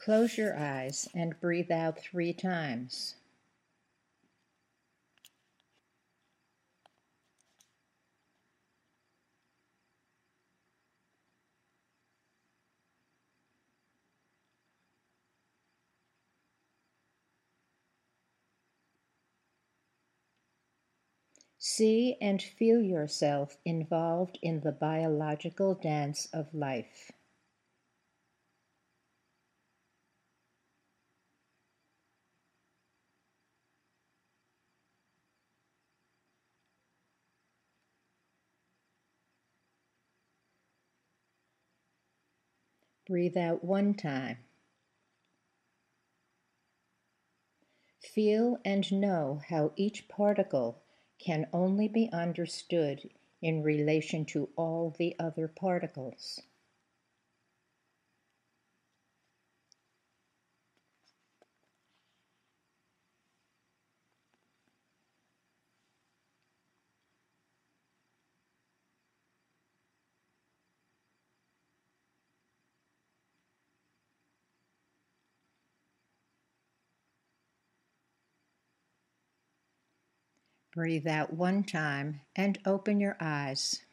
Close your eyes and breathe out 3 times. See and feel yourself involved in the biological dance of life. Breathe out 1 time. Feel and know how each particle can only be understood in relation to all the other particles. Breathe out 1 time and open your eyes.